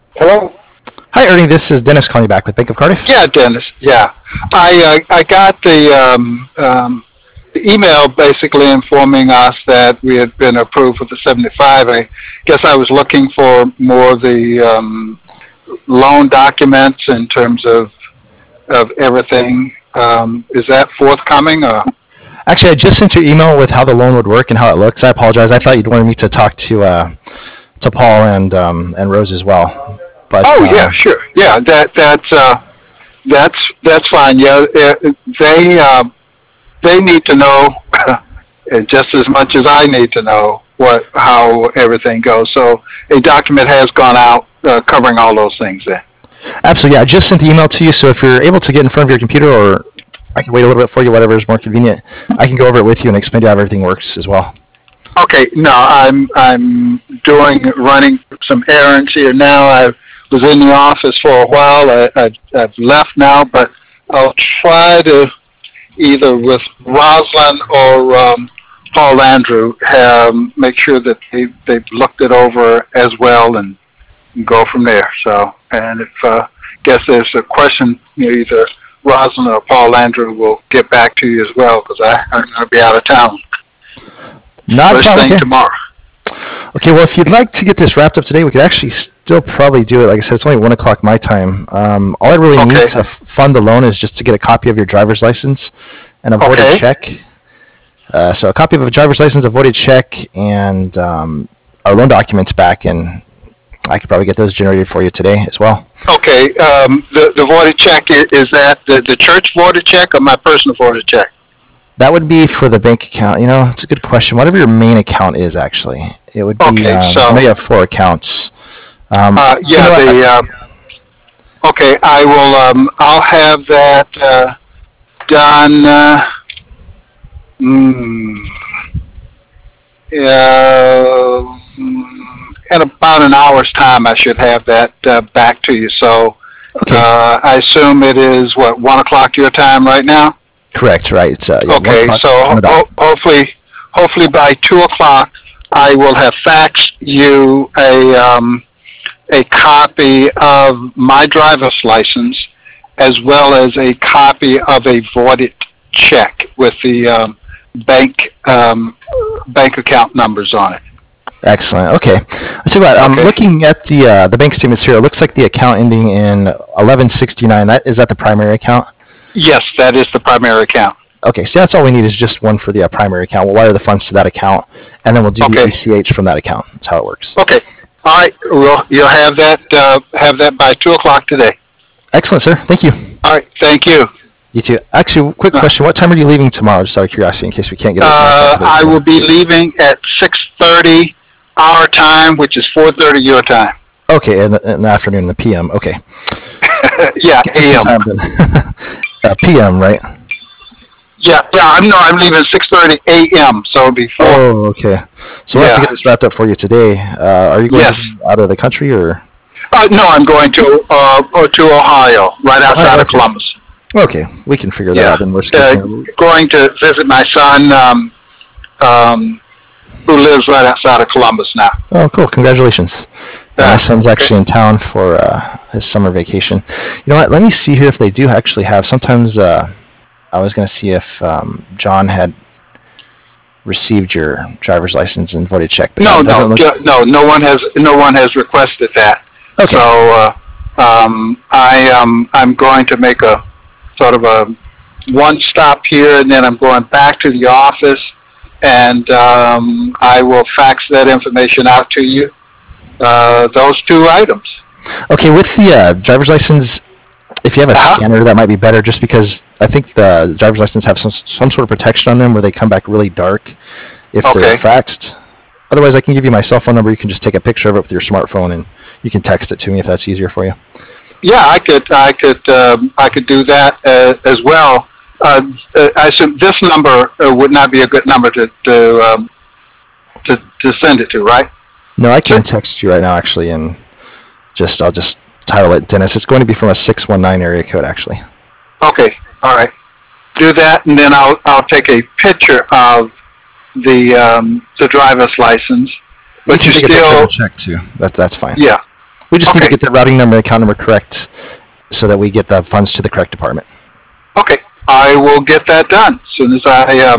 Hello? Hi, Ernie. This is Dennis calling you back with Bank of Cardiff. Yeah, Dennis. Yeah. I got the email basically informing us that we had been approved for the 75. I guess I was looking for more of the loan documents in terms of everything. Is that forthcoming? Actually, I just sent you an email with how the loan would work and how it looks. I apologize. I thought you'd wanted me to talk to Paul and Rose as well. But Oh, yeah, sure. Yeah, that's fine. Yeah, they need to know just as much as I need to know how everything goes. So a document has gone out covering all those things. Then. absolutely, yeah. I just sent the email to you, so if you're able to get in front of your computer, or I can wait a little bit for you, whatever is more convenient, I can go over it with you and explain to you how everything works as well. Okay, no, I'm doing running some errands here now. I was in the office for a while. I've left now, but I'll try to either with Rosalind or Paul Andrew make sure that they've looked it over as well and go from there. So, and if guess there's a question, either Rosalind or Paul Andrew will get back to you as well because I'm going to be out of town Not a first problem. thing Okay. tomorrow. Okay. Well, if you'd like to get this wrapped up today, we could actually still probably do it. Like I said, it's only 1 o'clock my time. All I really need Okay. to fund the loan is just to get a copy of your driver's license and a voided Okay. check. So a copy of a driver's license, a voided check, and our loan documents back, and I could probably get those generated for you today as well. Okay. The voided check is that the church voided check or my personal voided check? That would be for the bank account. It's a good question. Whatever your main account is, actually, it would be. Okay. I know So you have 4 accounts. You yeah, know what? okay. I will. I'll have that done. Mm, in about an hour's time, I should have that back to you. So Okay, I assume it is what 1 o'clock your time right now. correct. Right. It's yeah, one Okay, o'clock so on the dot. hopefully by 2 o'clock, I will have faxed you a copy of my driver's license as well as a copy of a voided check with the bank account numbers on it. Excellent. Okay. I tell you what. Okay. Looking at the bank statements here, it looks like the account ending in 1169. That is that the primary account? Yes, that is the primary account. Okay, so that's all we need is just one for the primary account. We'll wire the funds to that account, and then we'll do the Okay. ACH from that account. That's how it works. Okay. All right. Well, you'll have that by 2 o'clock today. Excellent, sir. Thank you. All right. Thank you. You too. Actually, quick Uh, question. What time are you leaving tomorrow, just out of curiosity, in case we can't get it knocked out today I together? will be leaving at 6:30 our time, which is 4:30 your time. Okay, in the afternoon, in the PM. Okay. Yeah, Give me some AM. time then. PM, right? Yeah. I'm leaving 6:30 a.m. So before. Oh, okay. So we'll have to get Yeah. this wrapped up for you today. Are you going to Yes. be out of the country, or? No, I'm going to Ohio, right Ohio, outside of okay. Columbus. Okay, we can figure that Yeah. out then. Worst case scenario. Going to visit my son, um, who lives right outside of Columbus now. Oh, cool. Congratulations. My son's Okay. actually in town for his summer vacation. You know what? Let me see here if they do actually have. Sometimes I was going to see if John had received your driver's license and voided check, but no, No, it doesn't no, look. no. No one has requested that. So Okay. I'm going to make a sort of a one stop here, and then I'm going back to the office, and I will fax that information out to you. Those two items. Okay, with the driver's license, if you have a Uh huh. scanner, that might be better, just because I think the driver's license have some sort of protection on them where they come back really dark if they're Okay. faxed. Otherwise, I can give you my cell phone number. You can just take a picture of it with your smartphone, and you can text it to me if that's easier for you. Yeah, I could do that as well. I assume this number would not be a good number to send it to, right? No, I can Sure. text you right now, actually, and I'll just title it Dennis. It's going to be from a 619 area code, actually. Okay. All right. Do that, and then I'll take a picture of the driver's license. You But can you take a picture of the still, check too. That's fine. yeah. We just need to Okay. get the routing number and account number correct so that we get the funds to the correct department. Okay, I will get that done as soon as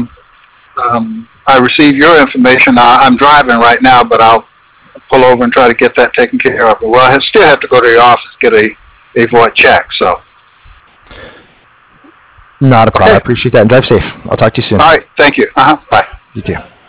I receive your information. I'm driving right now, but I'll pull over and try to get that taken care of. Well, I still have to go to the office get a void check. So, Not a problem. Okay. I appreciate that. And drive safe. I'll talk to you soon. all right, thank you. Bye. You too.